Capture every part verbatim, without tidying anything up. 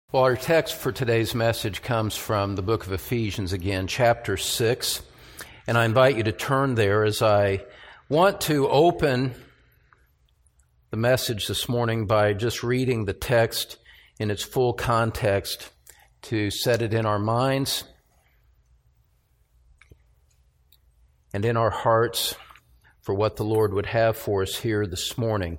Well, our text for today's message comes from the book of Ephesians again, chapter six, and I invite you to turn there as I want to open the message this morning by just reading the text in its full context to set it in our minds and in our hearts for what the Lord would have for us here this morning.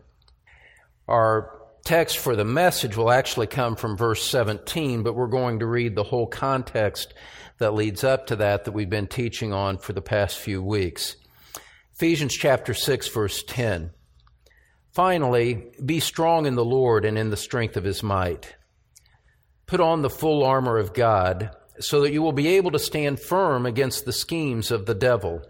Our text for the message will actually come from verse seventeen, but we're going to read the whole context that leads up to that that we've been teaching on for the past few weeks. Ephesians chapter six, verse ten. Finally, be strong in the Lord and in the strength of His might. Put on the full armor of God so that you will be able to stand firm against the schemes of the devil.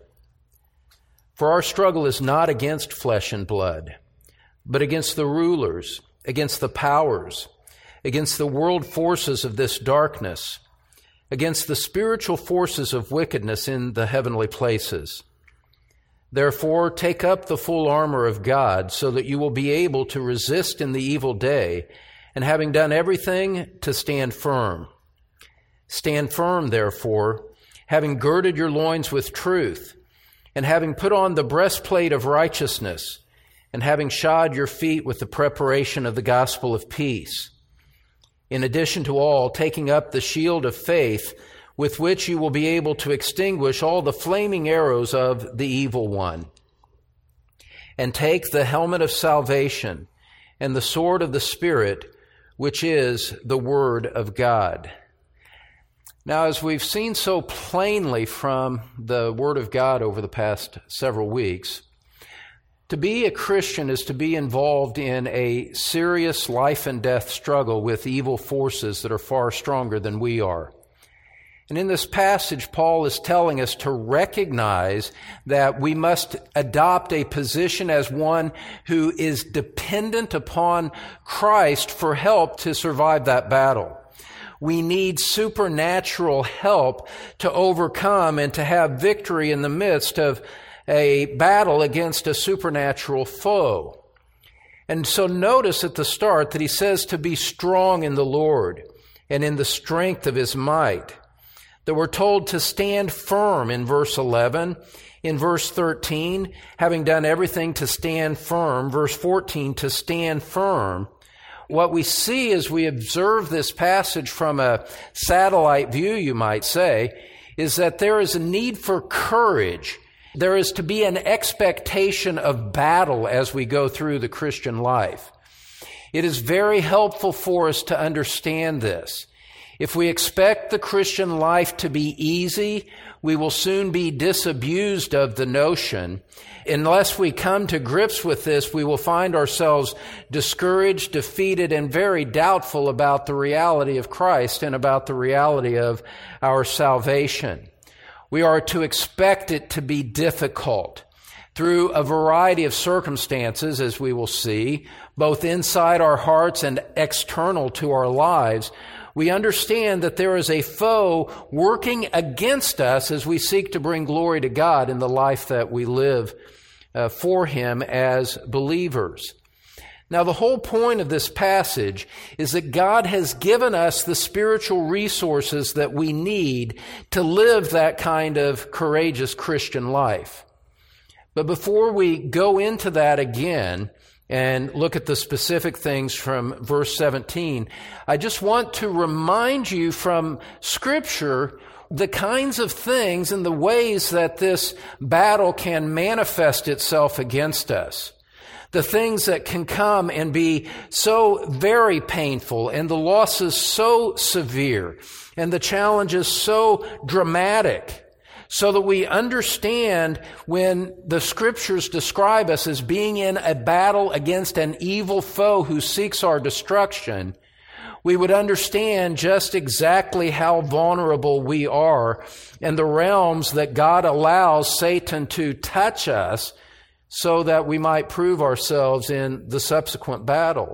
For our struggle is not against flesh and blood, but against the rulers, against the powers, against the world forces of this darkness, against the spiritual forces of wickedness in the heavenly places. Therefore, take up the full armor of God so that you will be able to resist in the evil day, and having done everything, to stand firm. Stand firm, therefore, having girded your loins with truth, and having put on the breastplate of righteousness, and having shod your feet with the preparation of the gospel of peace. In addition to all, taking up the shield of faith, with which you will be able to extinguish all the flaming arrows of the evil one. And take the helmet of salvation and the sword of the Spirit, which is the Word of God. Now, as we've seen so plainly from the Word of God over the past several weeks, to be a Christian is to be involved in a serious life and death struggle with evil forces that are far stronger than we are. And in this passage, Paul is telling us to recognize that we must adopt a position as one who is dependent upon Christ for help to survive that battle. We need supernatural help to overcome and to have victory in the midst of a battle against a supernatural foe. And so notice at the start that he says to be strong in the Lord and in the strength of His might. That we're told to stand firm in verse eleven. In verse thirteen, having done everything to stand firm. Verse fourteen, to stand firm. What we see as we observe this passage from a satellite view, you might say, is that there is a need for courage. There is to be an expectation of battle as we go through the Christian life. It is very helpful for us to understand this. If we expect the Christian life to be easy, we will soon be disabused of the notion. Unless we come to grips with this, we will find ourselves discouraged, defeated, and very doubtful about the reality of Christ and about the reality of our salvation. We are to expect it to be difficult through a variety of circumstances, as we will see, both inside our hearts and external to our lives. We understand that there is a foe working against us as we seek to bring glory to God in the life that we live uh, for Him as believers. Now, the whole point of this passage is that God has given us the spiritual resources that we need to live that kind of courageous Christian life. But before we go into that again and look at the specific things from verse seventeen, I just want to remind you from Scripture the kinds of things and the ways that this battle can manifest itself against us. The things that can come and be so very painful, and the losses so severe, and the challenges so dramatic, so that we understand when the Scriptures describe us as being in a battle against an evil foe who seeks our destruction, we would understand just exactly how vulnerable we are and the realms that God allows Satan to touch us so that we might prove ourselves in the subsequent battle.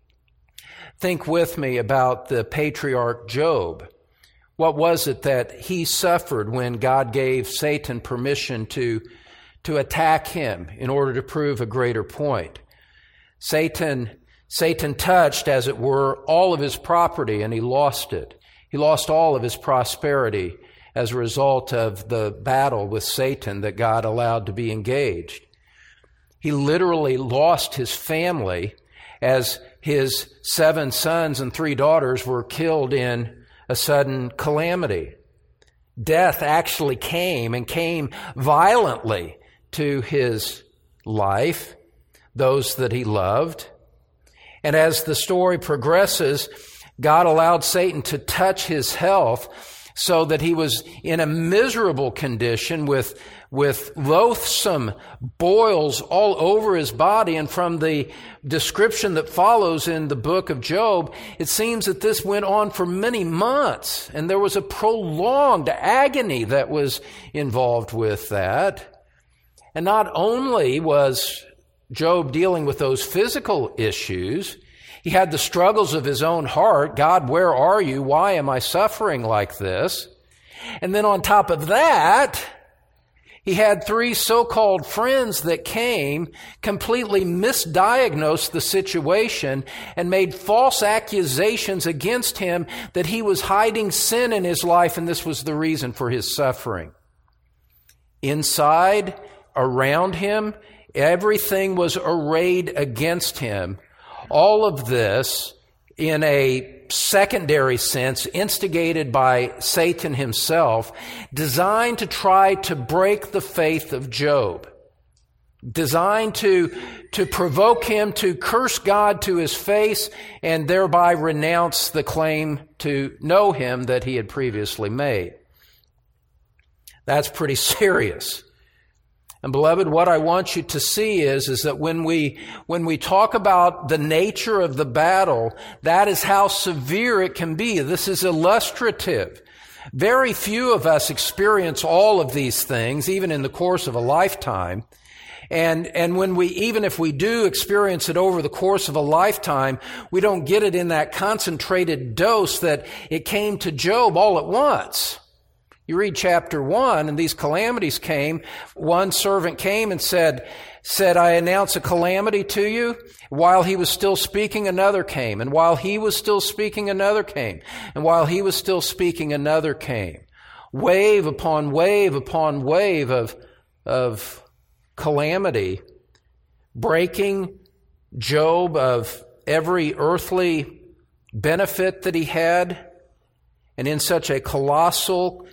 Think with me about the patriarch Job. What was it that he suffered when God gave Satan permission to, to attack him in order to prove a greater point? Satan Satan touched, as it were, all of his property, and he lost it. He lost all of his prosperity as a result of the battle with Satan that God allowed to be engaged. He literally lost his family as his seven sons and three daughters were killed in a sudden calamity. Death actually came, and came violently to his life, those that he loved. And as the story progresses, God allowed Satan to touch his health so that he was in a miserable condition with, with loathsome boils all over his body. And from the description that follows in the book of Job, it seems that this went on for many months, and there was a prolonged agony that was involved with that. And not only was Job dealing with those physical issues, he had the struggles of his own heart. God, where are you? Why am I suffering like this? And then on top of that, he had three so-called friends that came, completely misdiagnosed the situation, and made false accusations against him that he was hiding sin in his life, and this was the reason for his suffering. Inside, around him, everything was arrayed against him. All of this, in a secondary sense, instigated by Satan himself, designed to try to break the faith of Job, designed to, to provoke him to curse God to his face and thereby renounce the claim to know him that he had previously made. That's pretty serious. And beloved, what I want you to see is, is that when we, when we talk about the nature of the battle, that is how severe it can be. This is illustrative. Very few of us experience all of these things, even in the course of a lifetime. And, and when we, even if we do experience it over the course of a lifetime, we don't get it in that concentrated dose that it came to Job all at once. You read chapter one, and these calamities came. One servant came and said, said, I announce a calamity to you. While he was still speaking, another came. And while he was still speaking, another came. And while he was still speaking, another came. Wave upon wave upon wave of, of calamity, breaking Job of every earthly benefit that he had, and in such a colossal,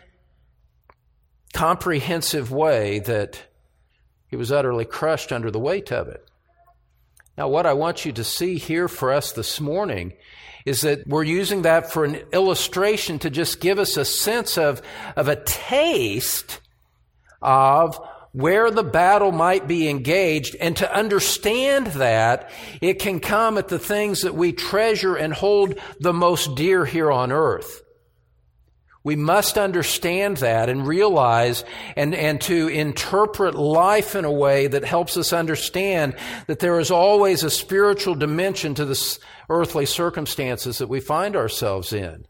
comprehensive way that he was utterly crushed under the weight of it. Now, what I want you to see here for us this morning is that we're using that for an illustration to just give us a sense of, of a taste of where the battle might be engaged, and to understand that it can come at the things that we treasure and hold the most dear here on earth. We must understand that and realize and, and to interpret life in a way that helps us understand that there is always a spiritual dimension to the earthly circumstances that we find ourselves in.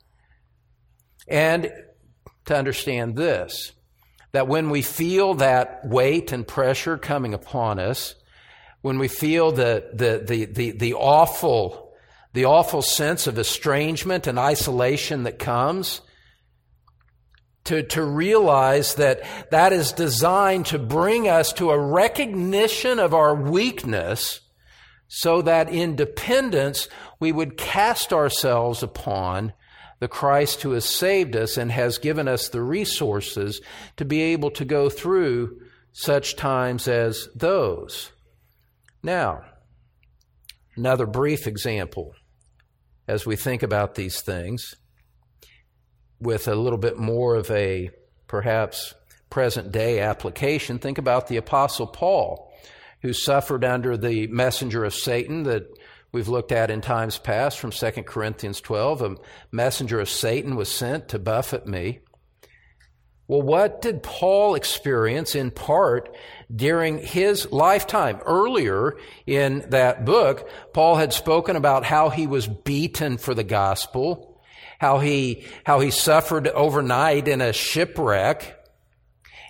And to understand this, that when we feel that weight and pressure coming upon us, when we feel the, the, the, the, the awful, the awful sense of estrangement and isolation that comes, To, to realize that that is designed to bring us to a recognition of our weakness, so that in dependence we would cast ourselves upon the Christ who has saved us and has given us the resources to be able to go through such times as those. Now, another brief example as we think about these things, with a little bit more of a perhaps present-day application. Think about the Apostle Paul, who suffered under the messenger of Satan that we've looked at in times past from Second Corinthians twelve. A messenger of Satan was sent to buffet me. Well, what did Paul experience in part during his lifetime? Earlier in that book, Paul had spoken about how he was beaten for the gospel, how he, how he suffered overnight in a shipwreck.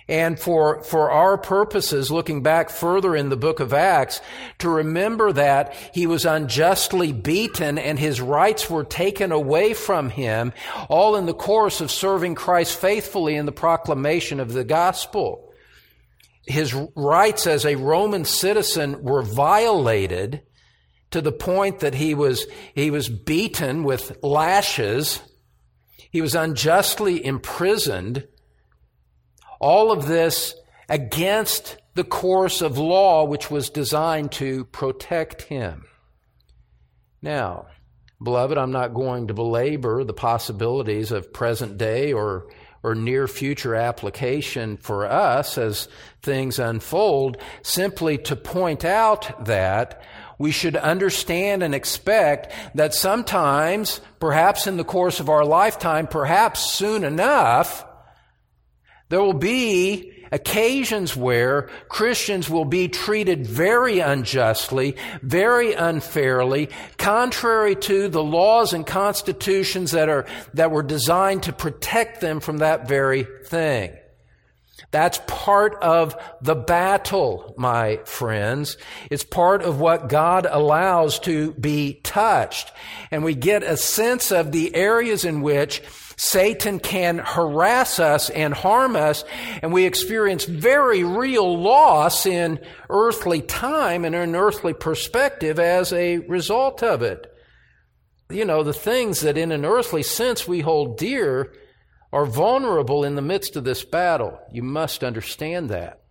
And for, for our purposes, looking back further in the book of Acts, to remember that he was unjustly beaten and his rights were taken away from him, all in the course of serving Christ faithfully in the proclamation of the gospel. His rights as a Roman citizen were violated to the point that he was, he was beaten with lashes. He was unjustly imprisoned. All of this against the course of law which was designed to protect him. Now, beloved, I'm not going to belabor the possibilities of present day or, or near future application for us as things unfold, simply to point out that we should understand and expect that sometimes, perhaps in the course of our lifetime, perhaps soon enough, there will be occasions where Christians will be treated very unjustly, very unfairly, contrary to the laws and constitutions that are, that were designed to protect them from that very thing. That's part of the battle, my friends. It's part of what God allows to be touched. And we get a sense of the areas in which Satan can harass us and harm us, and we experience very real loss in earthly time and in earthly perspective as a result of it. You know, the things that in an earthly sense we hold dear are vulnerable in the midst of this battle. You must understand that.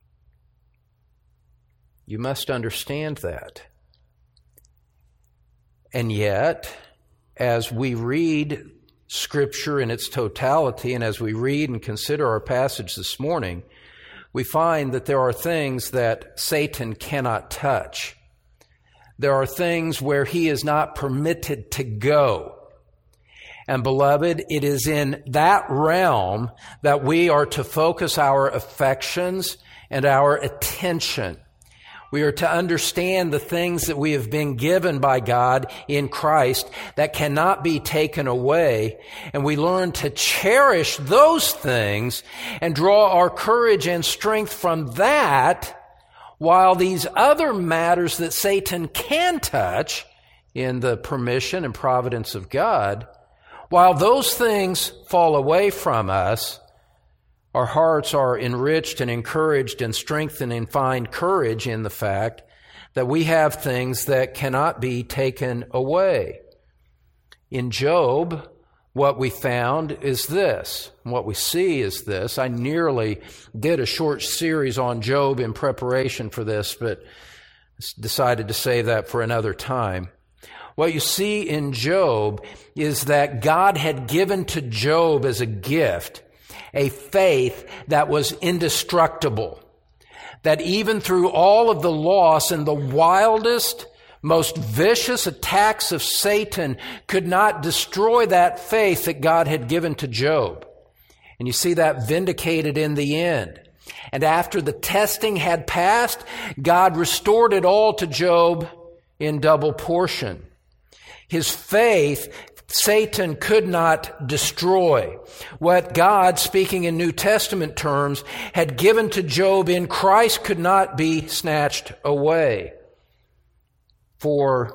You must understand that. And yet, as we read Scripture in its totality, and as we read and consider our passage this morning, we find that there are things that Satan cannot touch. There are things where he is not permitted to go. And beloved, it is in that realm that we are to focus our affections and our attention. We are to understand the things that we have been given by God in Christ that cannot be taken away. And we learn to cherish those things and draw our courage and strength from that, while these other matters that Satan can touch in the permission and providence of God, while those things fall away from us, our hearts are enriched and encouraged and strengthened and find courage in the fact that we have things that cannot be taken away. In Job, what we found is this. What we see is this. I nearly did a short series on Job in preparation for this, but decided to save that for another time. What you see in Job is that God had given to Job as a gift a faith that was indestructible, that even through all of the loss and the wildest, most vicious attacks of Satan could not destroy that faith that God had given to Job. And you see that vindicated in the end. And after the testing had passed, God restored it all to Job in double portion. His faith, Satan could not destroy. What God, speaking in New Testament terms, had given to Job in Christ could not be snatched away. For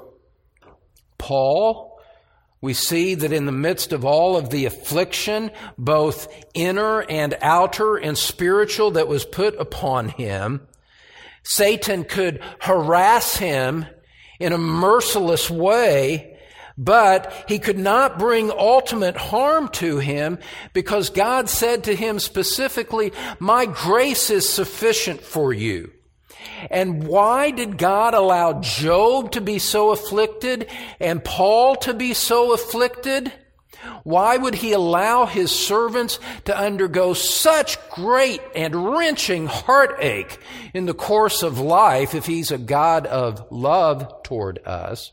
Paul, we see that in the midst of all of the affliction, both inner and outer and spiritual, that was put upon him, Satan could harass him in a merciless way, but he could not bring ultimate harm to him, because God said to him specifically, "My grace is sufficient for you." And why did God allow Job to be so afflicted and Paul to be so afflicted? Why would he allow his servants to undergo such great and wrenching heartache in the course of life if he's a God of love toward us?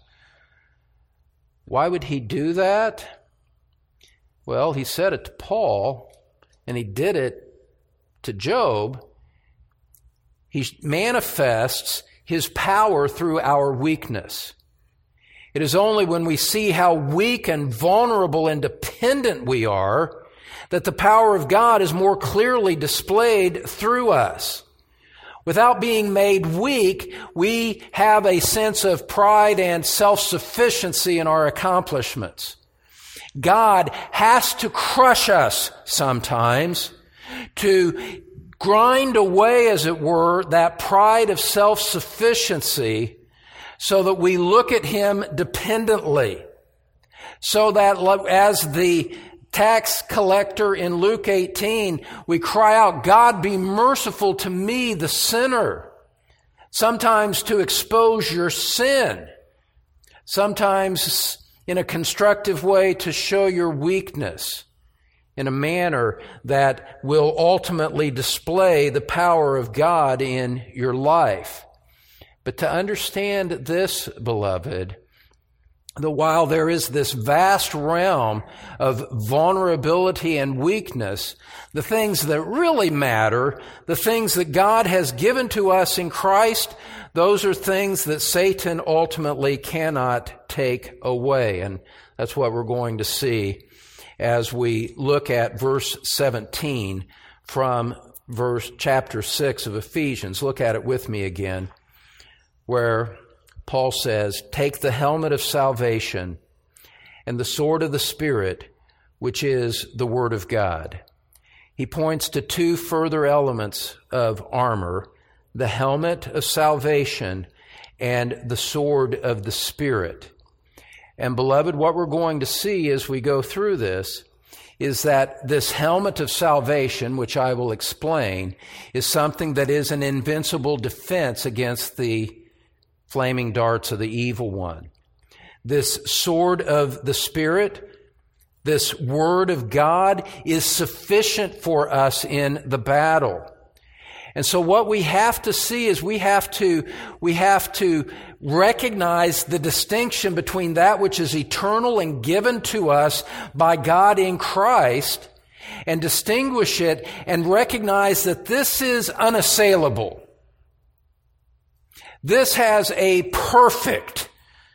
Why would he do that? Well, he said it to Paul, and he did it to Job. He manifests his power through our weakness. It is only when we see how weak and vulnerable and dependent we are that the power of God is more clearly displayed through us. Without being made weak, we have a sense of pride and self-sufficiency in our accomplishments. God has to crush us sometimes to grind away, as it were, that pride of self-sufficiency so that we look at Him dependently. So that as the tax collector in Luke eighteen, we cry out, God, be merciful to me, the sinner. Sometimes to expose your sin. Sometimes in a constructive way to show your weakness in a manner that will ultimately display the power of God in your life. But to understand this, beloved, that while there is this vast realm of vulnerability and weakness, the things that really matter, the things that God has given to us in Christ, those are things that Satan ultimately cannot take away. And that's what we're going to see as we look at verse seventeen from verse chapter six of Ephesians. Look at it with me again, where Paul says, take the helmet of salvation and the sword of the Spirit, which is the Word of God. He points to two further elements of armor, the helmet of salvation and the sword of the Spirit. And beloved, what we're going to see as we go through this is that this helmet of salvation, which I will explain, is something that is an invincible defense against the flaming darts of the evil one. This sword of the Spirit, this Word of God, is sufficient for us in the battle. And so what we have to see is we have to, we have to recognize the distinction between that which is eternal and given to us by God in Christ, and distinguish it and recognize that this is unassailable. This has a perfect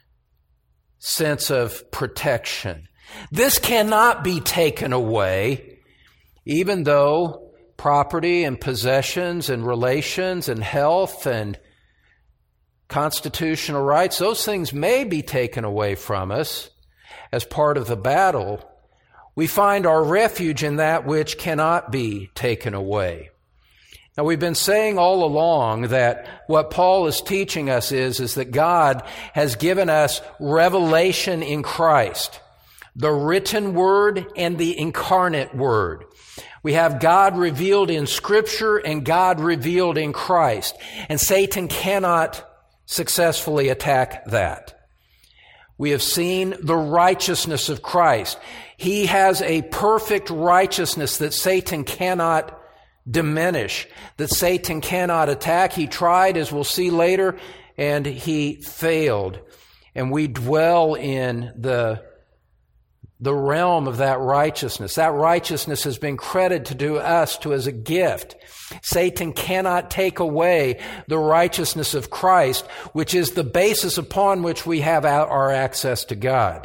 sense of protection. This cannot be taken away, even though property and possessions and relations and health and constitutional rights, those things may be taken away from us as part of the battle. We find our refuge in that which cannot be taken away. Now, we've been saying all along that what Paul is teaching us is, is that God has given us revelation in Christ, the written Word and the incarnate Word. We have God revealed in Scripture and God revealed in Christ, and Satan cannot successfully attack that. We have seen the righteousness of Christ. He has a perfect righteousness that Satan cannot diminish, that Satan cannot attack. He tried, as we'll see later, and he failed. And we dwell in the, the realm of that righteousness. That righteousness has been credited to us to as a gift. Satan cannot take away the righteousness of Christ, which is the basis upon which we have our access to God.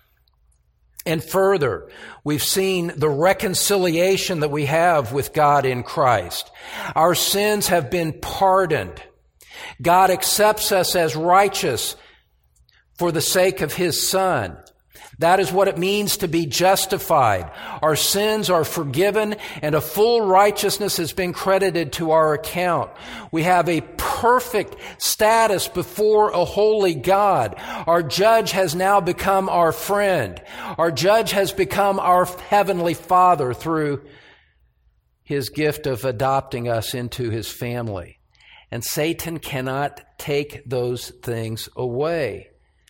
And further, we've seen the reconciliation that we have with God in Christ. Our sins have been pardoned. God accepts us as righteous for the sake of His Son. That is what it means to be justified. Our sins are forgiven and a full righteousness has been credited to our account. We have a perfect status before a holy God. Our judge has now become our friend. Our judge has become our heavenly Father through His gift of adopting us into His family. And Satan cannot take those things away.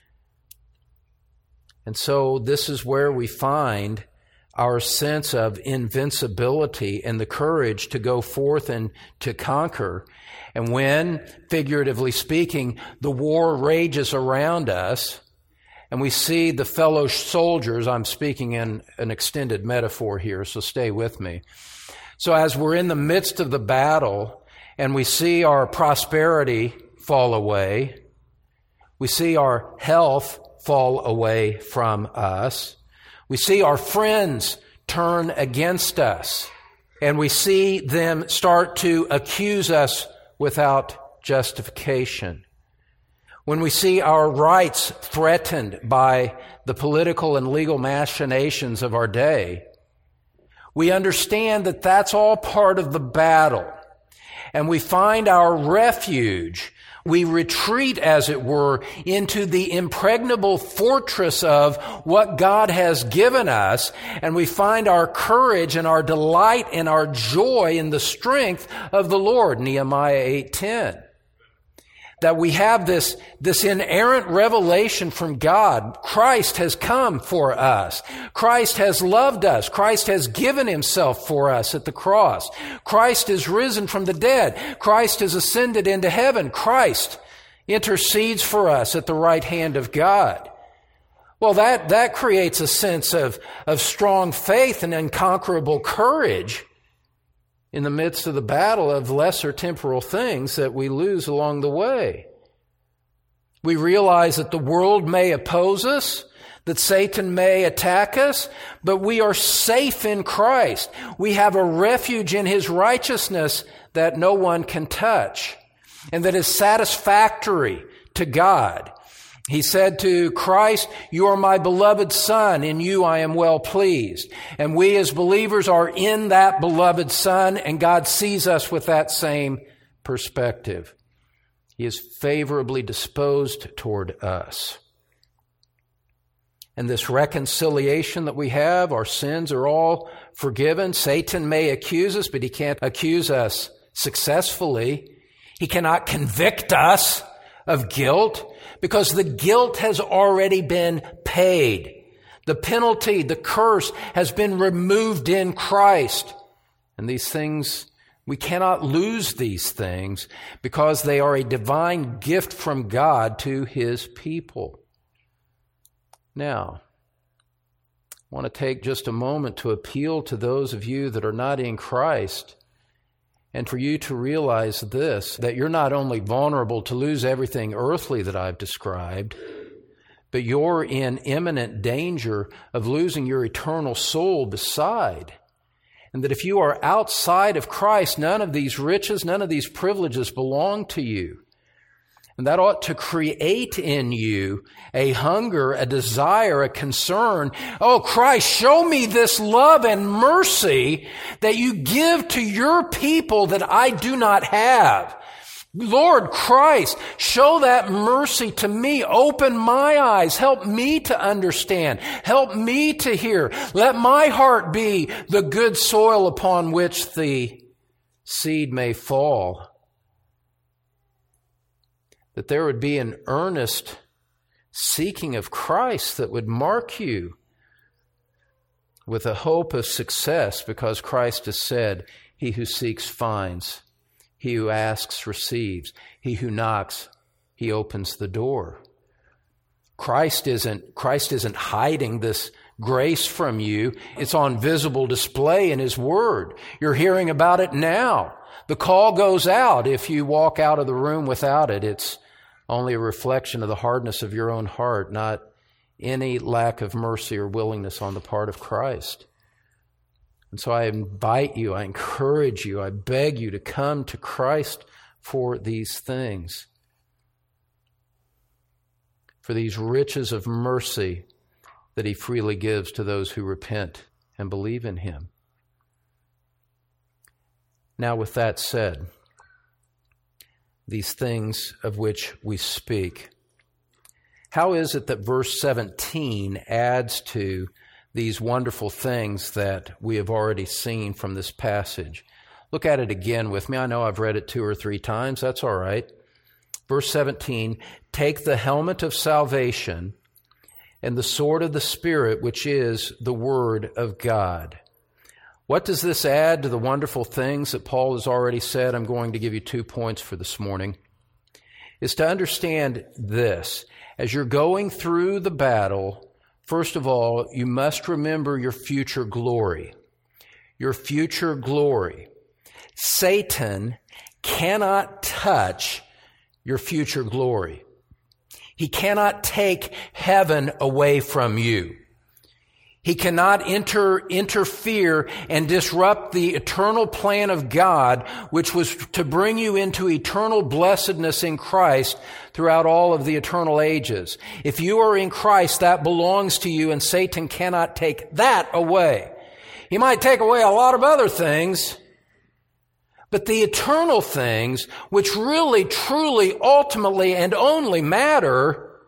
And so this is where we find our sense of invincibility and the courage to go forth and to conquer. And when, figuratively speaking, the war rages around us, and we see the fellow soldiers, I'm speaking in an extended metaphor here, so stay with me. So as we're in the midst of the battle, and we see our prosperity fall away, we see our health fall away from us. We see our friends turn against us, and we see them start to accuse us without justification. When we see our rights threatened by the political and legal machinations of our day, we understand that that's all part of the battle. And we find our refuge. We retreat, as it were, into the impregnable fortress of what God has given us. And we find our courage and our delight and our joy in the strength of the Lord, Nehemiah eight ten. That we have this, this inerrant revelation from God. Christ has come for us. Christ has loved us. Christ has given himself for us at the cross. Christ is risen from the dead. Christ has ascended into heaven. Christ intercedes for us at the right hand of God. Well, that, that creates a sense of, of strong faith and unconquerable courage in the midst of the battle of lesser temporal things that we lose along the way. We realize that the world may oppose us, that Satan may attack us, but we are safe in Christ. We have a refuge in his righteousness that no one can touch, and that is satisfactory to God. He said to Christ, "You are my beloved Son, in you I am well pleased." And we as believers are in that beloved Son, and God sees us with that same perspective. He is favorably disposed toward us. And this reconciliation that we have, our sins are all forgiven. Satan may accuse us, but he can't accuse us successfully. He cannot convict us of guilt, because the guilt has already been paid. The penalty, the curse has been removed in Christ. And these things, we cannot lose these things because they are a divine gift from God to his people. Now, I want to take just a moment to appeal to those of you that are not in Christ, and for you to realize this, that you're not only vulnerable to lose everything earthly that I've described, but you're in imminent danger of losing your eternal soul beside. And that if you are outside of Christ, none of these riches, none of these privileges belong to you. And that ought to create in you a hunger, a desire, a concern. Oh, Christ, show me this love and mercy that you give to your people that I do not have. Lord Christ, show that mercy to me. Open my eyes. Help me to understand. Help me to hear. Let my heart be the good soil upon which the seed may fall. That there would be an earnest seeking of Christ that would mark you with a hope of success, because Christ has said, "He who seeks finds. He who asks receives. He who knocks, he opens the door." Christ isn't, Christ isn't hiding this grace from you. It's on visible display in his word. You're hearing about it now. The call goes out. If you walk out of the room without it, it's only a reflection of the hardness of your own heart, not any lack of mercy or willingness on the part of Christ. And so I invite you, I encourage you, I beg you to come to Christ for these things, for these riches of mercy that he freely gives to those who repent and believe in him. Now, with that said, these things of which we speak, how is it that verse seventeen adds to these wonderful things that we have already seen from this passage? Look at it again with me. I know I've read it two or three times. That's all right. Verse seventeen, "Take the helmet of salvation and the sword of the Spirit, which is the word of God." What does this add to the wonderful things that Paul has already said? I'm going to give you two points for this morning. Is to understand this. As you're going through the battle, first of all, you must remember your future glory. Your future glory. Satan cannot touch your future glory. He cannot take heaven away from you. He cannot enter, interfere and disrupt the eternal plan of God, which was to bring you into eternal blessedness in Christ throughout all of the eternal ages. If you are in Christ, that belongs to you, and Satan cannot take that away. He might take away a lot of other things, but the eternal things, which really, truly, ultimately, and only matter,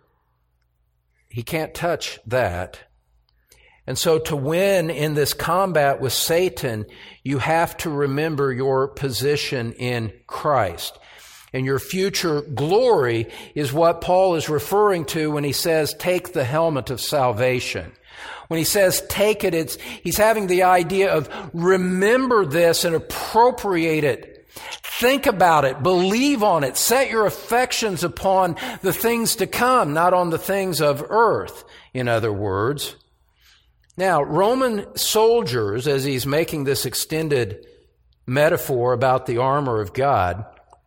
he can't touch that. And so to win in this combat with Satan, you have to remember your position in Christ. And your future glory is what Paul is referring to when he says, take the helmet of salvation. When he says take it, it's, he's having the idea of remember this and appropriate it. Think about it, believe on it, set your affections upon the things to come, not on the things of earth, in other words. Now, Roman soldiers, as he's making this extended metaphor about the armor of God,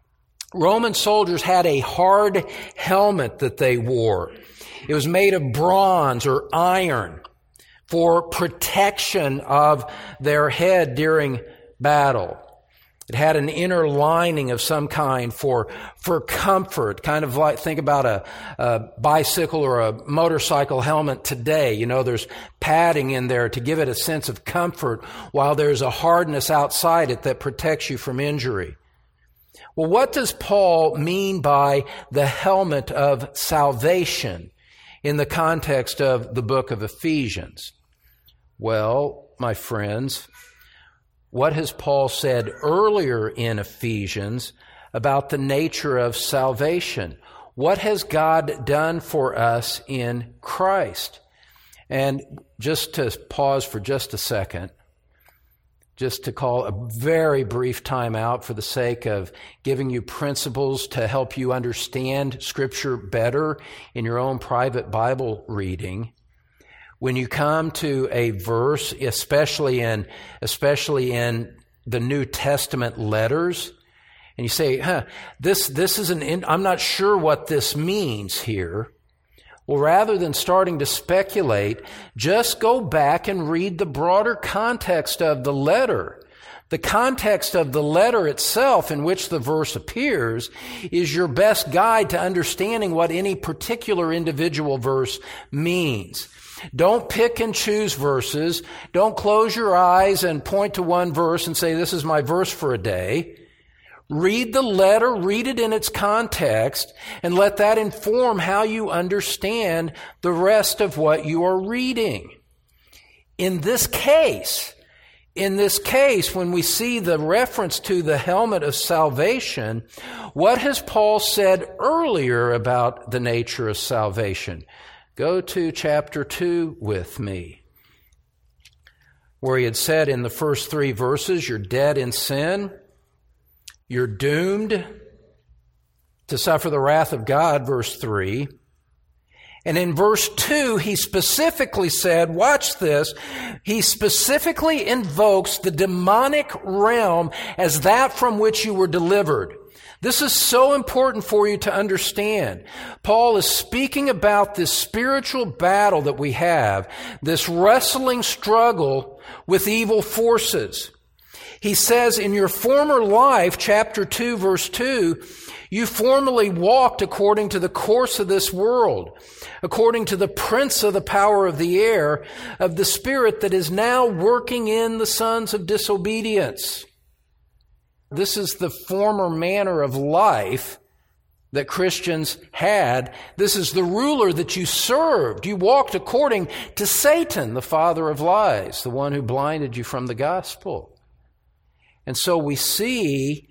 Roman soldiers had a hard helmet that they wore. It was made of bronze or iron for protection of their head during battle. It had an inner lining of some kind for, for comfort, kind of like, think about a, a bicycle or a motorcycle helmet today. You know, there's padding in there to give it a sense of comfort while there's a hardness outside it that protects you from injury. Well, what does Paul mean by the helmet of salvation in the context of the book of Ephesians? Well, my friends, what has Paul said earlier in Ephesians about the nature of salvation? What has God done for us in Christ? And just to pause for just a second, just to call a very brief time out for the sake of giving you principles to help you understand Scripture better in your own private Bible reading. When you come to a verse, especially in, especially in the New Testament letters, and you say, huh, this, this is an, in, I'm not sure what this means here. Well, rather than starting to speculate, just go back and read the broader context of the letter. The context of the letter itself in which the verse appears is your best guide to understanding what any particular individual verse means. Don't pick and choose verses. Don't close your eyes and point to one verse and say, this is my verse for a day. Read the letter, read it in its context, and let that inform how you understand the rest of what you are reading. In this case, in this case, when we see the reference to the helmet of salvation, what has Paul said earlier about the nature of salvation? Go to chapter two with me, where he had said in the first three verses, you're dead in sin, you're doomed to suffer the wrath of God, verse three. And in verse two, he specifically said, watch this, he specifically invokes the demonic realm as that from which you were delivered. This is so important for you to understand. Paul is speaking about this spiritual battle that we have, this wrestling struggle with evil forces. He says, in your former life, chapter two, verse two, you formerly walked according to the course of this world, according to the prince of the power of the air, of the spirit that is now working in the sons of disobedience. This is the former manner of life that Christians had. This is the ruler that you served. You walked according to Satan, the father of lies, the one who blinded you from the gospel. And so we see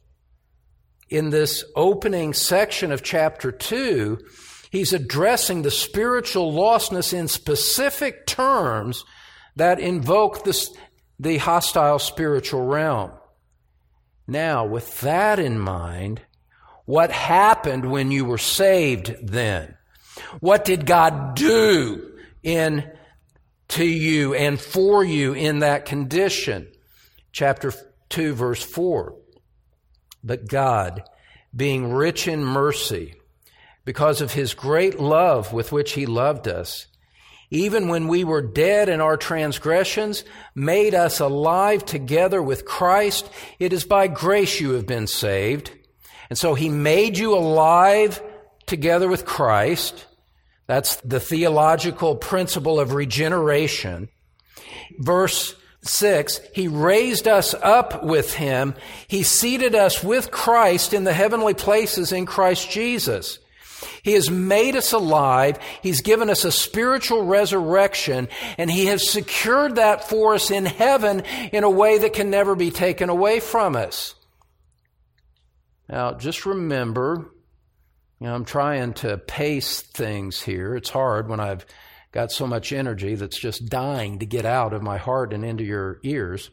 in this opening section of chapter two, he's addressing the spiritual lostness in specific terms that invoke this, the hostile spiritual realm. Now, with that in mind, what happened when you were saved then? What did God do in to you and for you in that condition? Chapter two, verse four. But God, being rich in mercy, because of his great love with which he loved us, even when we were dead in our transgressions, made us alive together with Christ. It is by grace you have been saved. And so he made you alive together with Christ. That's the theological principle of regeneration. Verse six, he raised us up with him. He seated us with Christ in the heavenly places in Christ Jesus. He has made us alive. He's given us a spiritual resurrection, and he has secured that for us in heaven in a way that can never be taken away from us. Now, just remember, you know, I'm trying to pace things here. It's hard when I've got so much energy that's just dying to get out of my heart and into your ears.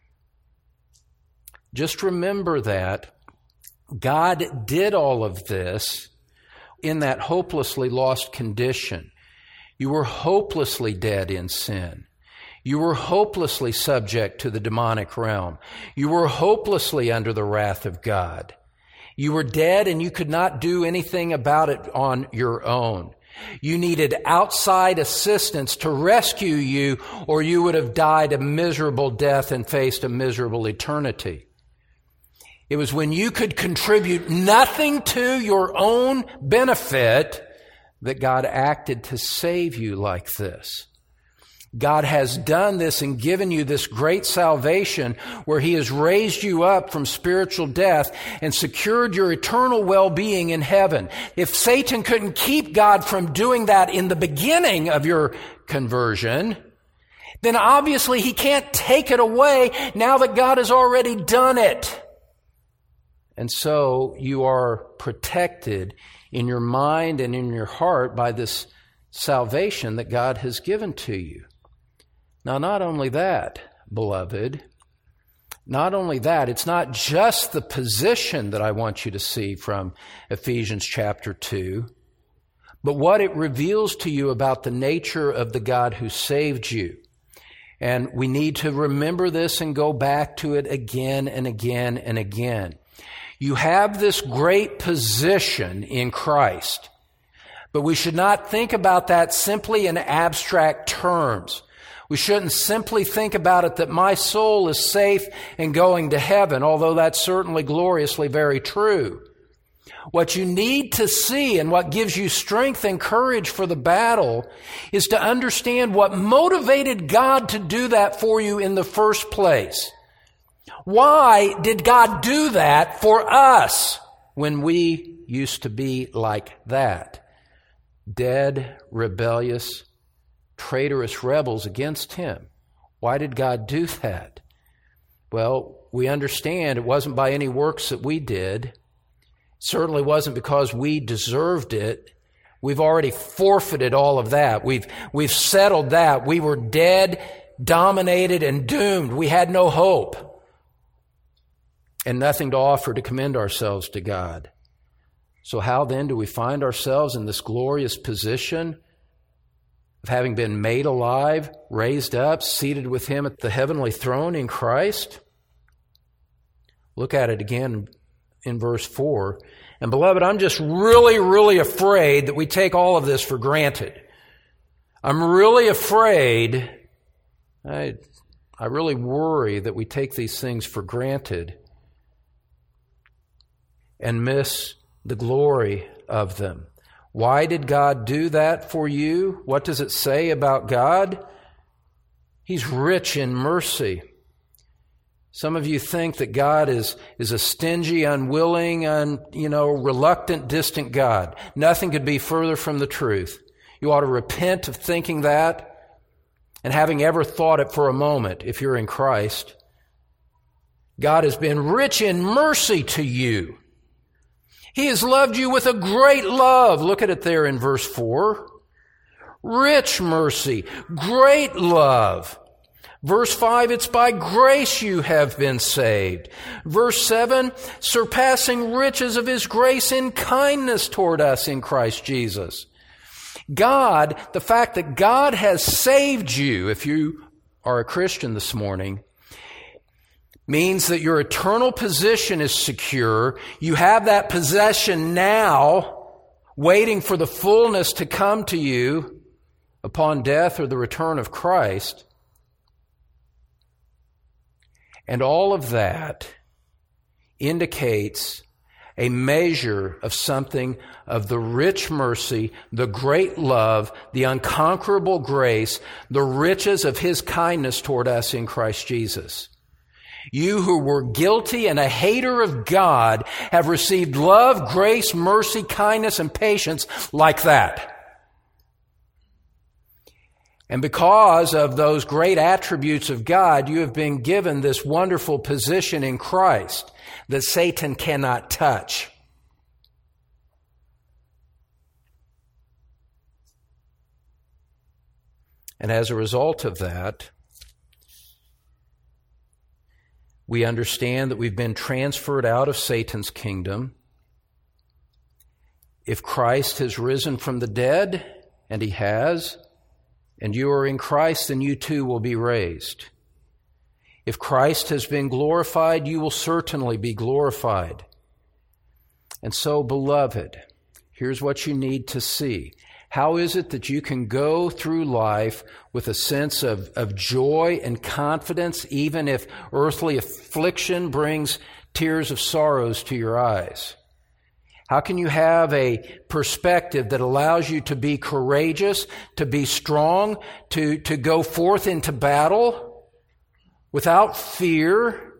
Just remember that God did all of this in that hopelessly lost condition. You were hopelessly dead in sin. You were hopelessly subject to the demonic realm. You were hopelessly under the wrath of God. You were dead and you could not do anything about it on your own. You needed outside assistance to rescue you, or you would have died a miserable death and faced a miserable eternity. It was when you could contribute nothing to your own benefit that God acted to save you like this. God has done this and given you this great salvation where he has raised you up from spiritual death and secured your eternal well-being in heaven. If Satan couldn't keep God from doing that in the beginning of your conversion, then obviously he can't take it away now that God has already done it. And so you are protected in your mind and in your heart by this salvation that God has given to you. Now, not only that, beloved, not only that, it's not just the position that I want you to see from Ephesians chapter two, but what it reveals to you about the nature of the God who saved you. And we need to remember this and go back to it again and again and again. You have this great position in Christ, but we should not think about that simply in abstract terms. We shouldn't simply think about it that my soul is safe and going to heaven, although that's certainly gloriously very true. What you need to see and what gives you strength and courage for the battle is to understand what motivated God to do that for you in the first place. Why did God do that for us when we used to be like that? Dead, rebellious, traitorous rebels against him. Why did God do that? Well, we understand it wasn't by any works that we did. It certainly wasn't because we deserved it. We've already forfeited all of that. We've, we've settled that. We were dead, dominated, and doomed. We had no hope and nothing to offer to commend ourselves to God. So how then do we find ourselves in this glorious position of having been made alive, raised up, seated with him at the heavenly throne in Christ? Look at it again in verse four. And beloved, I'm just really, really afraid that we take all of this for granted. I'm really afraid, I, I really worry that we take these things for granted and miss the glory of them. Why did God do that for you? What does it say about God? He's rich in mercy. Some of you think that God is, is a stingy, unwilling, un, you know, reluctant, distant God. Nothing could be further from the truth. You ought to repent of thinking that and having ever thought it for a moment if you're in Christ. God has been rich in mercy to you. He has loved you with a great love. Look at it there in verse four. Rich mercy, great love. Verse five, it's by grace you have been saved. Verse seven, surpassing riches of his grace in kindness toward us in Christ Jesus. God, the fact that God has saved you, if you are a Christian this morning, means that your eternal position is secure. You have that possession now, waiting for the fullness to come to you upon death or the return of Christ. And all of that indicates a measure of something of the rich mercy, the great love, the unconquerable grace, the riches of His kindness toward us in Christ Jesus. You who were guilty and a hater of God have received love, grace, mercy, kindness, and patience like that. And because of those great attributes of God, you have been given this wonderful position in Christ that Satan cannot touch. And as a result of that, we understand that we've been transferred out of Satan's kingdom. If Christ has risen from the dead, and He has, and you are in Christ, then you too will be raised. If Christ has been glorified, you will certainly be glorified. And so, beloved, here's what you need to see. How is it that you can go through life with a sense of, of joy and confidence, even if earthly affliction brings tears of sorrows to your eyes? How can you have a perspective that allows you to be courageous, to be strong, to, to go forth into battle without fear,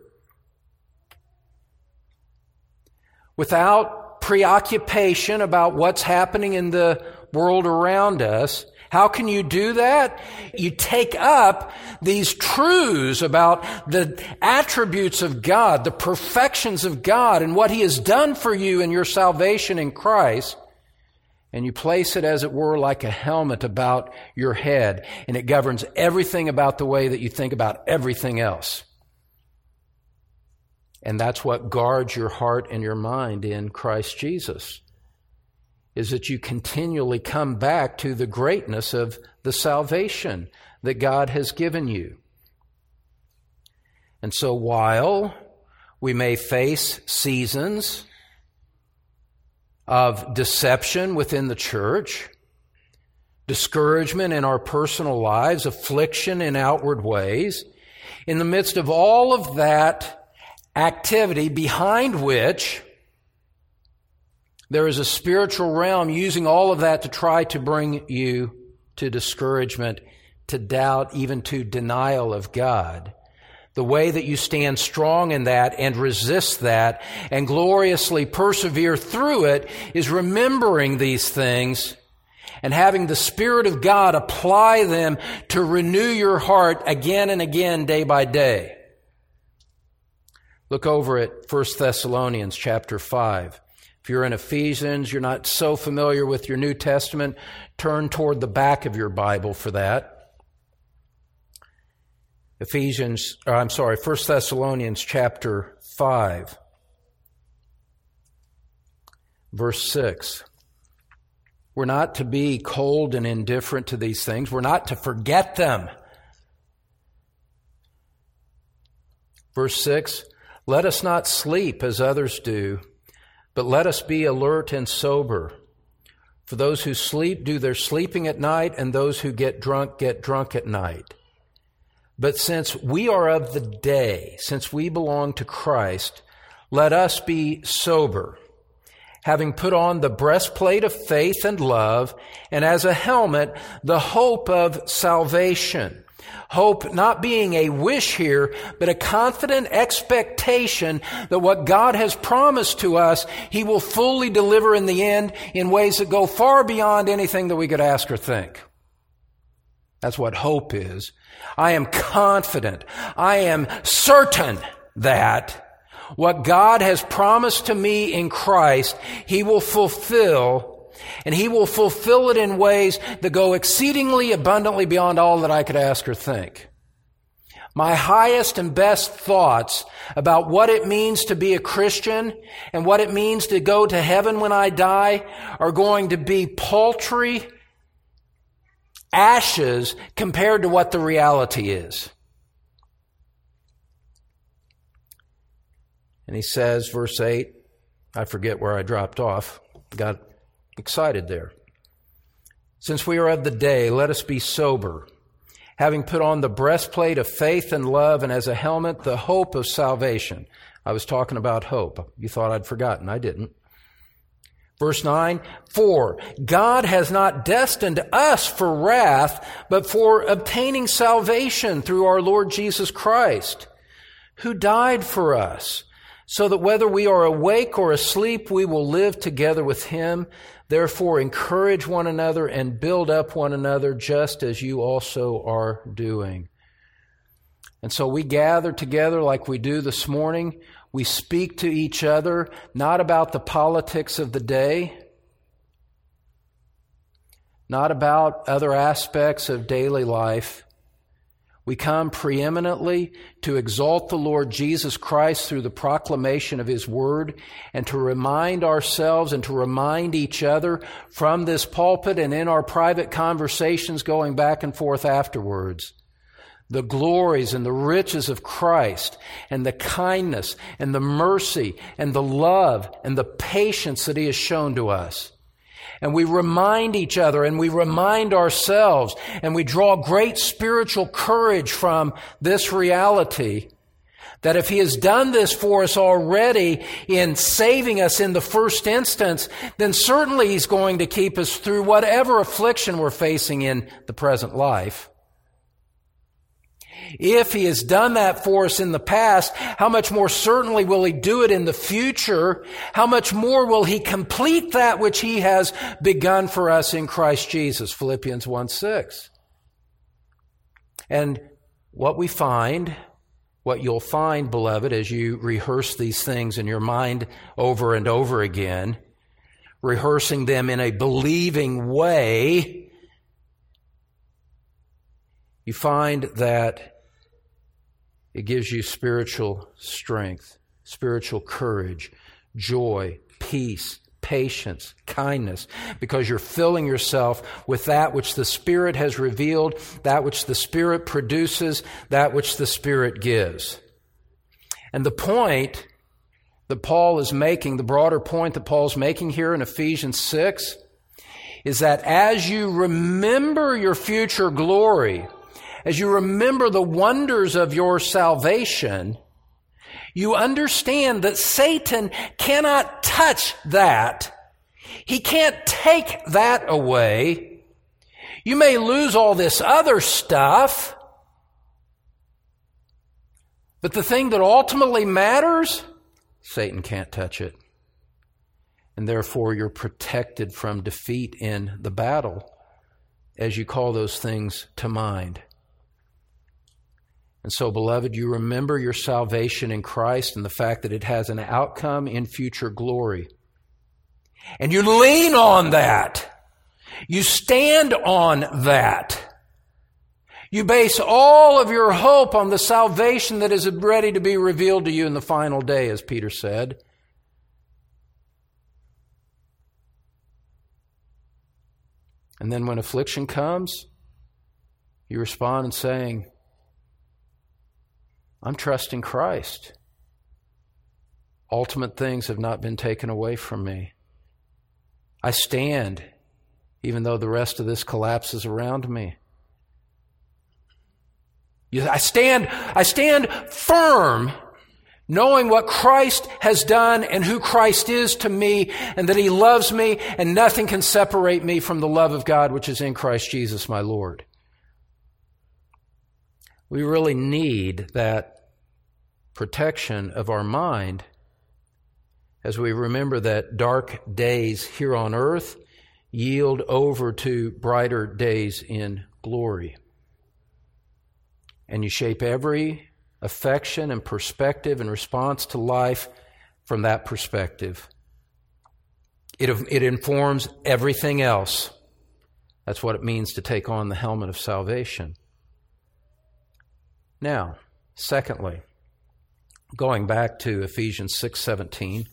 without preoccupation about what's happening in the world around us? How can you do that? You take up these truths about the attributes of God, the perfections of God, and what He has done for you in your salvation in Christ, and you place it, as it were, like a helmet about your head, and it governs everything about the way that you think about everything else. And that's what guards your heart and your mind in Christ Jesus, is that you continually come back to the greatness of the salvation that God has given you. And so while we may face seasons of deception within the church, discouragement in our personal lives, affliction in outward ways, in the midst of all of that activity behind which there is a spiritual realm using all of that to try to bring you to discouragement, to doubt, even to denial of God. The way that you stand strong in that and resist that and gloriously persevere through it is remembering these things and having the Spirit of God apply them to renew your heart again and again, day by day. Look over at First Thessalonians chapter five. If you're in Ephesians, you're not so familiar with your New Testament, turn toward the back of your Bible for that. Ephesians, or I'm sorry, First Thessalonians chapter five, verse six. We're not to be cold and indifferent to these things. We're not to forget them. Verse six, let us not sleep as others do, but let us be alert and sober. For those who sleep do their sleeping at night, and those who get drunk get drunk at night. But since we are of the day, since we belong to Christ, let us be sober, having put on the breastplate of faith and love, and as a helmet, the hope of salvation. Hope not being a wish here, but a confident expectation that what God has promised to us, He will fully deliver in the end in ways that go far beyond anything that we could ask or think. That's what hope is. I am confident, I am certain that what God has promised to me in Christ, He will fulfill, and He will fulfill it in ways that go exceedingly abundantly beyond all that I could ask or think. My highest and best thoughts about what it means to be a Christian and what it means to go to heaven when I die are going to be paltry ashes compared to what the reality is. And he says, verse eight, I forget where I dropped off, got excited there. Since we are of the day, let us be sober, having put on the breastplate of faith and love, and as a helmet, the hope of salvation. I was talking about hope. You thought I'd forgotten. I didn't. Verse nine, for God has not destined us for wrath, but for obtaining salvation through our Lord Jesus Christ, who died for us, so that whether we are awake or asleep, we will live together with him. Therefore, encourage one another and build up one another, just as you also are doing. And so we gather together like we do this morning. We speak to each other, not about the politics of the day, not about other aspects of daily life. We come preeminently to exalt the Lord Jesus Christ through the proclamation of his word, and to remind ourselves and to remind each other from this pulpit and in our private conversations going back and forth afterwards, the glories and the riches of Christ, and the kindness and the mercy and the love and the patience that he has shown to us. And we remind each other and we remind ourselves, and we draw great spiritual courage from this reality that if he has done this for us already in saving us in the first instance, then certainly he's going to keep us through whatever affliction we're facing in the present life. If he has done that for us in the past, how much more certainly will he do it in the future? How much more will he complete that which he has begun for us in Christ Jesus? Philippians one six. And what we find, what you'll find, beloved, as you rehearse these things in your mind over and over again, rehearsing them in a believing way, you find that it gives you spiritual strength, spiritual courage, joy, peace, patience, kindness, because you're filling yourself with that which the Spirit has revealed, that which the Spirit produces, that which the Spirit gives. And the point that Paul is making, the broader point that Paul's making here in Ephesians six, is that as you remember your future glory, as you remember the wonders of your salvation, you understand that Satan cannot touch that. He can't take that away. You may lose all this other stuff, but the thing that ultimately matters, Satan can't touch it. And therefore you're protected from defeat in the battle as you call those things to mind. And so, beloved, you remember your salvation in Christ and the fact that it has an outcome in future glory. And you lean on that. You stand on that. You base all of your hope on the salvation that is ready to be revealed to you in the final day, as Peter said. And then when affliction comes, you respond in saying, I'm trusting Christ. Ultimate things have not been taken away from me. I stand, even though the rest of this collapses around me. I stand, I stand firm, knowing what Christ has done and who Christ is to me, and that he loves me, and nothing can separate me from the love of God which is in Christ Jesus my Lord. We really need that protection of our mind as we remember that dark days here on earth yield over to brighter days in glory. And you shape every affection and perspective and response to life from that perspective. It, it informs everything else. That's what it means to take on the helmet of salvation. Now, secondly, going back to Ephesians six seventeen,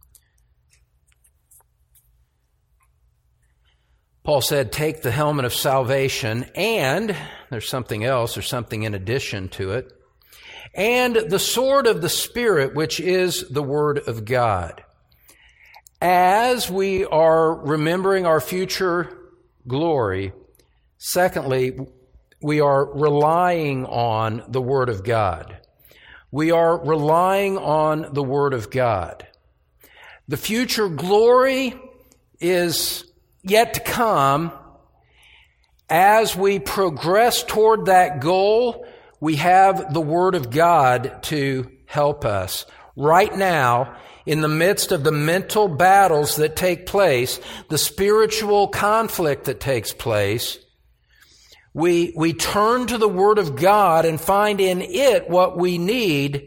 Paul said, take the helmet of salvation, and there's something else, there's something in addition to it, and the sword of the Spirit, which is the Word of God. As we are remembering our future glory. Secondly, we are relying on the Word of God. We are relying on the Word of God. The future glory is yet to come. As we progress toward that goal, we have the Word of God to help us. Right now, in the midst of the mental battles that take place, the spiritual conflict that takes place, we, we turn to the Word of God and find in it what we need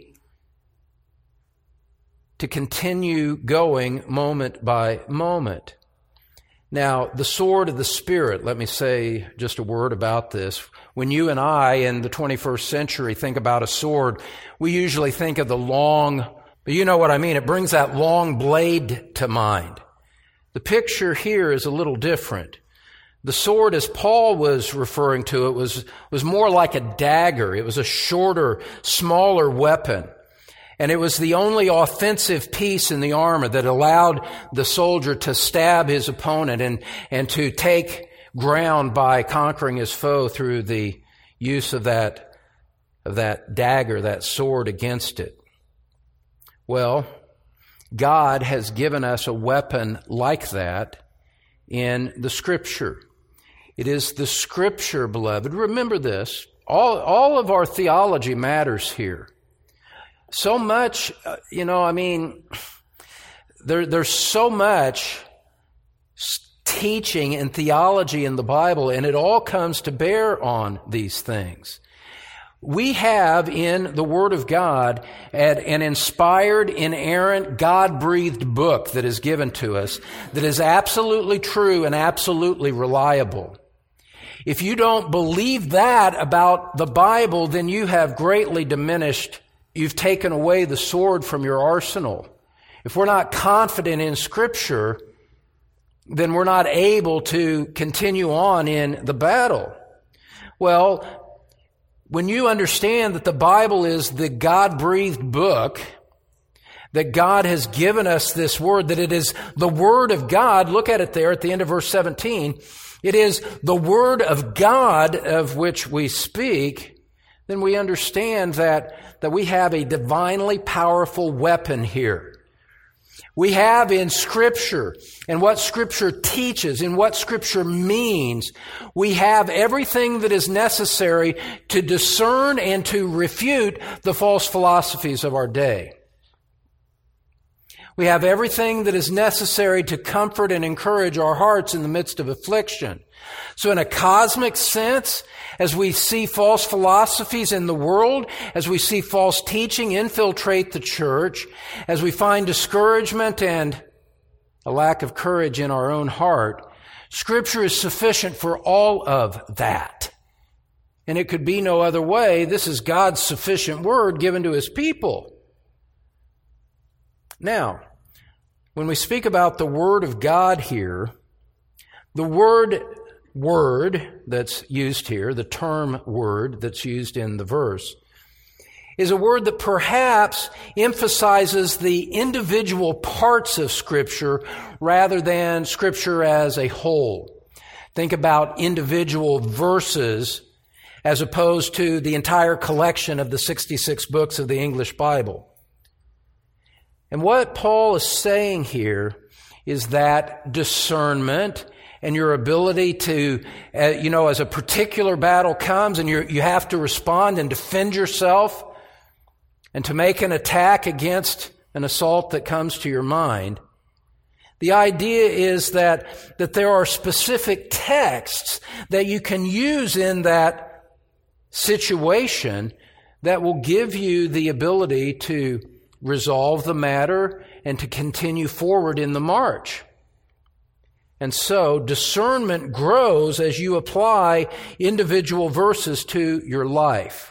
to continue going moment by moment. Now, the sword of the Spirit, let me say just a word about this. When you and I in the twenty-first century think about a sword, we usually think of the long, but you know what I mean, it brings that long blade to mind. The picture here is a little different. The sword, as Paul was referring to it, was, was more like a dagger. It was a shorter, smaller weapon. And it was the only offensive piece in the armor that allowed the soldier to stab his opponent and, and to take ground by conquering his foe through the use of that, of that dagger, that sword against it. Well, God has given us a weapon like that in the Scripture. It is the Scripture, beloved. Remember this. All, all of our theology matters here. So much, uh, you know, I mean, there, there's so much teaching and theology in the Bible, and it all comes to bear on these things. We have in the Word of God an, an inspired, inerrant, God-breathed book that is given to us that is absolutely true and absolutely reliable. If you don't believe that about the Bible, then you have greatly diminished. You've taken away the sword from your arsenal. If we're not confident in Scripture, then we're not able to continue on in the battle. Well, when you understand that the Bible is the God-breathed book, that God has given us this word, that it is the Word of God, look at it there at the end of verse seventeen, it is the Word of God of which we speak, then we understand that, that we have a divinely powerful weapon here. We have in Scripture, and what Scripture teaches, and what Scripture means, we have everything that is necessary to discern and to refute the false philosophies of our day. We have everything that is necessary to comfort and encourage our hearts in the midst of affliction. So in a cosmic sense, as we see false philosophies in the world, as we see false teaching infiltrate the church, as we find discouragement and a lack of courage in our own heart, Scripture is sufficient for all of that. And it could be no other way. This is God's sufficient word given to His people. Now, when we speak about the Word of God here, the word word that's used here, the term word that's used in the verse, is a word that perhaps emphasizes the individual parts of Scripture rather than Scripture as a whole. Think about individual verses as opposed to the entire collection of the sixty-six books of the English Bible. And what Paul is saying here is that discernment and your ability to, uh, you know, as a particular battle comes and you you have to respond and defend yourself and to make an attack against an assault that comes to your mind. The idea is that, that there are specific texts that you can use in that situation that will give you the ability to resolve the matter and to continue forward in the march. And so discernment grows as you apply individual verses to your life.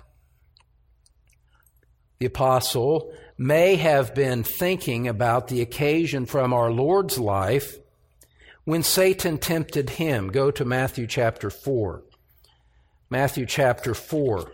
The apostle may have been thinking about the occasion from our Lord's life when Satan tempted him. Go to Matthew chapter four. Matthew chapter four.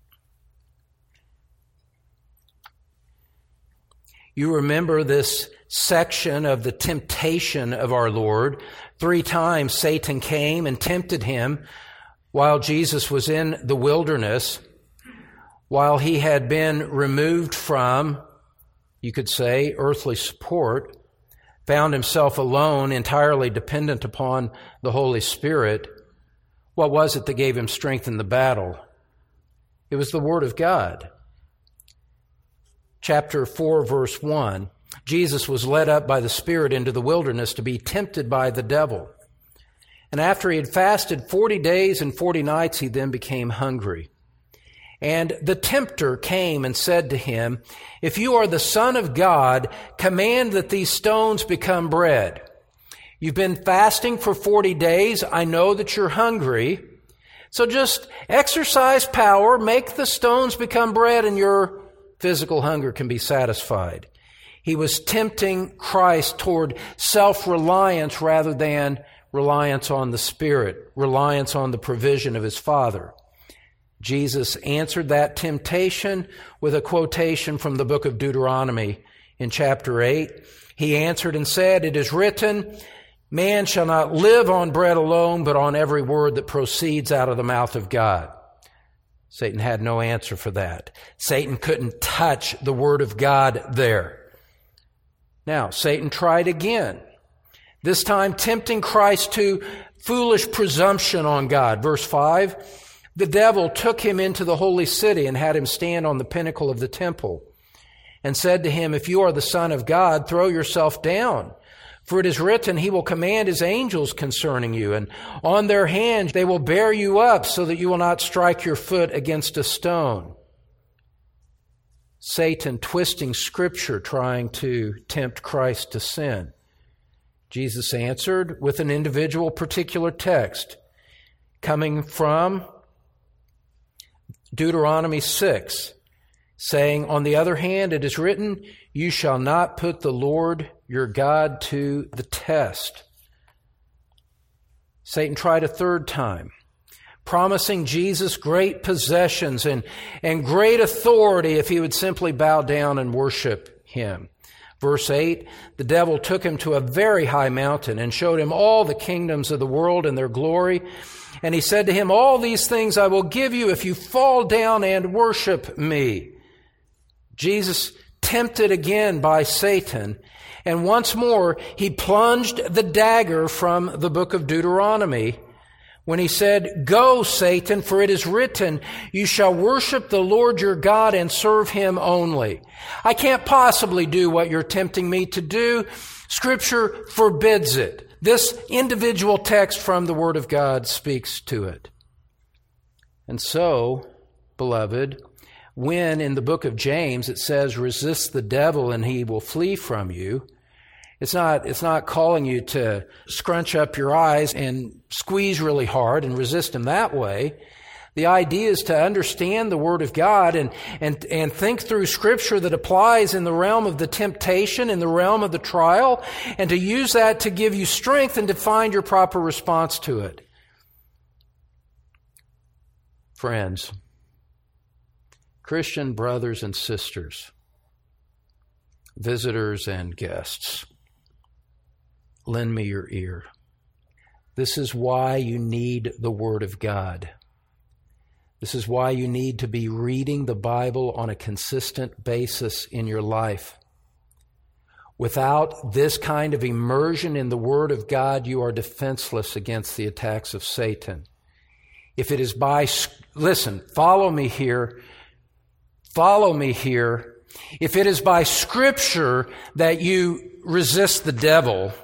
You remember this section of the temptation of our Lord. Three times Satan came and tempted him while Jesus was in the wilderness, while he had been removed from, you could say, earthly support, found himself alone, entirely dependent upon the Holy Spirit. What was it that gave him strength in the battle? It was the Word of God. Chapter four, verse one, Jesus was led up by the Spirit into the wilderness to be tempted by the devil. And after he had fasted forty days and forty nights, he then became hungry. And the tempter came and said to him, "If you are the Son of God, command that these stones become bread." You've been fasting for forty days. I know that you're hungry. So just exercise power, make the stones become bread, and your physical hunger can be satisfied. He was tempting Christ toward self-reliance rather than reliance on the Spirit, reliance on the provision of his Father. Jesus answered that temptation with a quotation from the book of Deuteronomy in chapter eight. He answered and said, "It is written, man shall not live on bread alone, but on every word that proceeds out of the mouth of God." Satan had no answer for that. Satan couldn't touch the word of God there. Now, Satan tried again, this time tempting Christ to foolish presumption on God. Verse five, the devil took him into the holy city and had him stand on the pinnacle of the temple and said to him, "If you are the Son of God, throw yourself down. For it is written, he will command his angels concerning you, and on their hands they will bear you up so that you will not strike your foot against a stone." Satan twisting Scripture, trying to tempt Christ to sin. Jesus answered with an individual particular text coming from Deuteronomy six, saying, "On the other hand, it is written, you shall not put the Lord your God to the test." Satan tried a third time, promising Jesus great possessions and, and great authority if he would simply bow down and worship him. Verse eight, the devil took him to a very high mountain and showed him all the kingdoms of the world and their glory. And he said to him, "All these things I will give you if you fall down and worship me." Jesus, tempted again by Satan, and once more he plunged the dagger from the book of Deuteronomy when he said, "Go, Satan, for it is written, you shall worship the Lord your God and serve him only." I can't possibly do what you're tempting me to do. Scripture forbids it. This individual text from the Word of God speaks to it. And so, beloved, when in the book of James it says, "Resist the devil and he will flee from you," It's not, it's not calling you to scrunch up your eyes and squeeze really hard and resist him that way. The idea is to understand the Word of God and, and, and think through Scripture that applies in the realm of the temptation, in the realm of the trial, and to use that to give you strength and to find your proper response to it. Friends, Christian brothers and sisters, visitors and guests, lend me your ear. This is why you need the Word of God. This is why you need to be reading the Bible on a consistent basis in your life. Without this kind of immersion in the Word of God, you are defenseless against the attacks of Satan. If it is by, listen, follow me here, follow me here. If it is by Scripture that you resist the devil,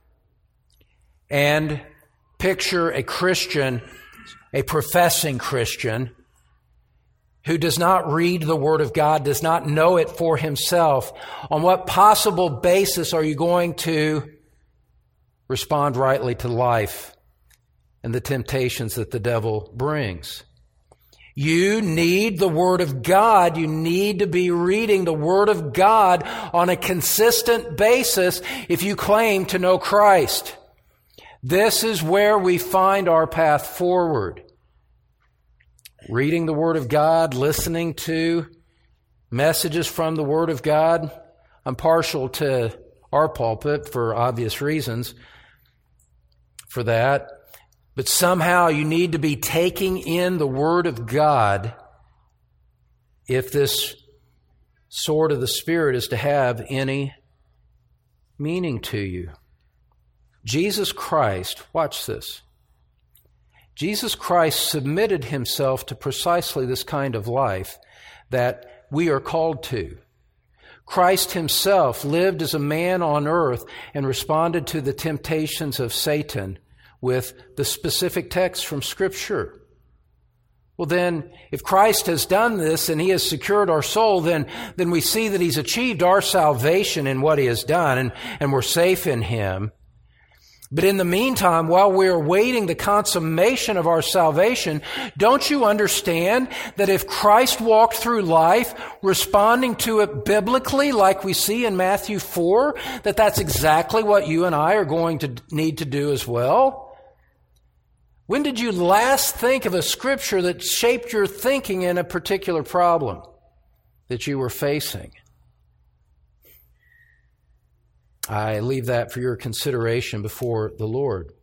and picture a Christian, a professing Christian, who does not read the Word of God, does not know it for himself, on what possible basis are you going to respond rightly to life and the temptations that the devil brings? You need the Word of God. You need to be reading the Word of God on a consistent basis if you claim to know Christ. This is where we find our path forward. Reading the Word of God, listening to messages from the Word of God. I'm partial to our pulpit for obvious reasons for that. But somehow you need to be taking in the Word of God if this sword of the Spirit is to have any meaning to you. Jesus Christ, watch this. Jesus Christ submitted himself to precisely this kind of life that we are called to. Christ himself lived as a man on earth and responded to the temptations of Satan with the specific text from Scripture. Well then, if Christ has done this and he has secured our soul, then, then we see that he's achieved our salvation in what he has done, and, and we're safe in him. But in the meantime, while we're awaiting the consummation of our salvation, don't you understand that if Christ walked through life responding to it biblically, like we see in Matthew four, that that's exactly what you and I are going to need to do as well? When did you last think of a scripture that shaped your thinking in a particular problem that you were facing? I leave that for your consideration before the Lord.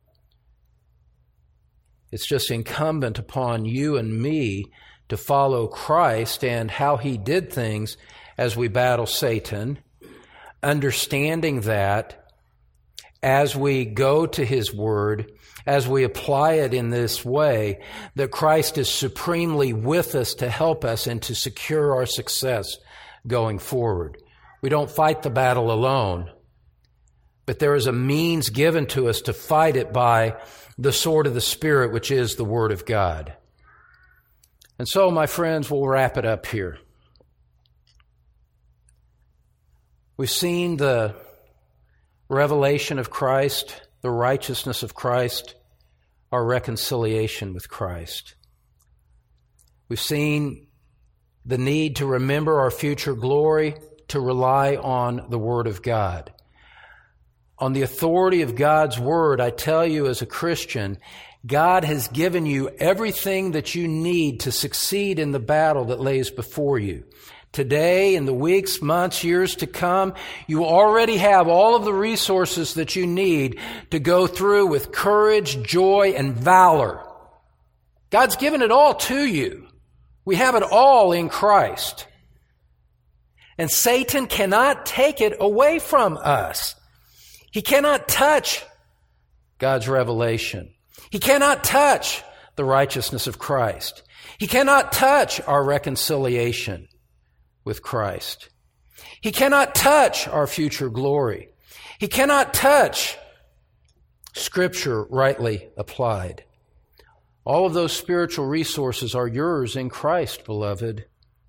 It's just incumbent upon you and me to follow Christ and how he did things as we battle Satan, understanding that as we go to his word, as we apply it in this way, that Christ is supremely with us to help us and to secure our success going forward. We don't fight the battle alone, but there is a means given to us to fight it by the sword of the Spirit, which is the Word of God. And so, my friends, we'll wrap it up here. We've seen the revelation of Christ, the righteousness of Christ, our reconciliation with Christ. We've seen the need to remember our future glory, to rely on the Word of God. On the authority of God's Word, I tell you as a Christian, God has given you everything that you need to succeed in the battle that lays before you. Today, in the weeks, months, years to come, you already have all of the resources that you need to go through with courage, joy, and valor. God's given it all to you. We have it all in Christ. And Satan cannot take it away from us. He cannot touch God's revelation. He cannot touch the righteousness of Christ. He cannot touch our reconciliation with Christ. He cannot touch our future glory. He cannot touch Scripture rightly applied. All of those spiritual resources are yours in Christ, beloved.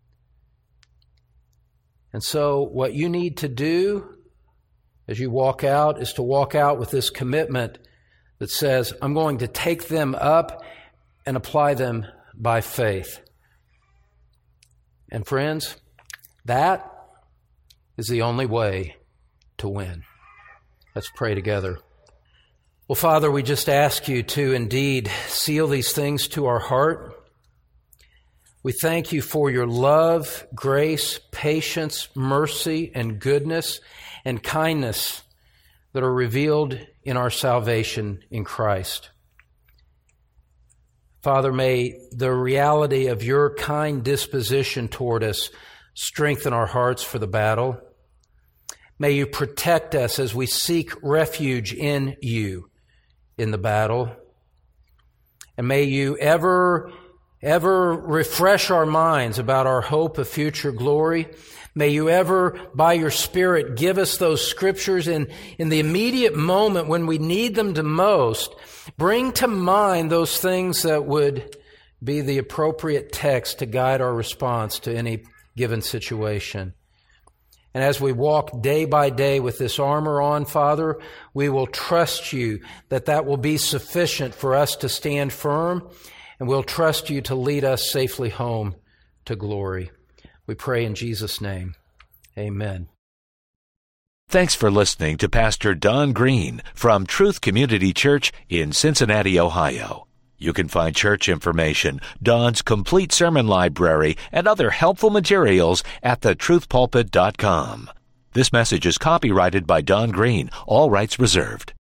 And so what you need to do as you walk out is to walk out with this commitment that says, I'm going to take them up and apply them by faith. And friends, that is the only way to win. Let's pray together. Well, Father, we just ask you to indeed seal these things to our heart. We thank you for your love, grace, patience, mercy, and goodness and kindness that are revealed in our salvation in Christ. Father, may the reality of your kind disposition toward us strengthen our hearts for the battle. May you protect us as we seek refuge in you in the battle. And may you ever, ever refresh our minds about our hope of future glory. May you ever, by your Spirit, give us those scriptures in, in the immediate moment when we need them the most. Bring to mind those things that would be the appropriate text to guide our response to any given situation. And as we walk day by day with this armor on, Father, we will trust you that that will be sufficient for us to stand firm, and we'll trust you to lead us safely home to glory. We pray in Jesus' name. Amen. Thanks for listening to Pastor Don Green from Truth Community Church in Cincinnati, Ohio. You can find church information, Don's complete sermon library, and other helpful materials at the truth pulpit dot com. This message is copyrighted by Don Green, all rights reserved.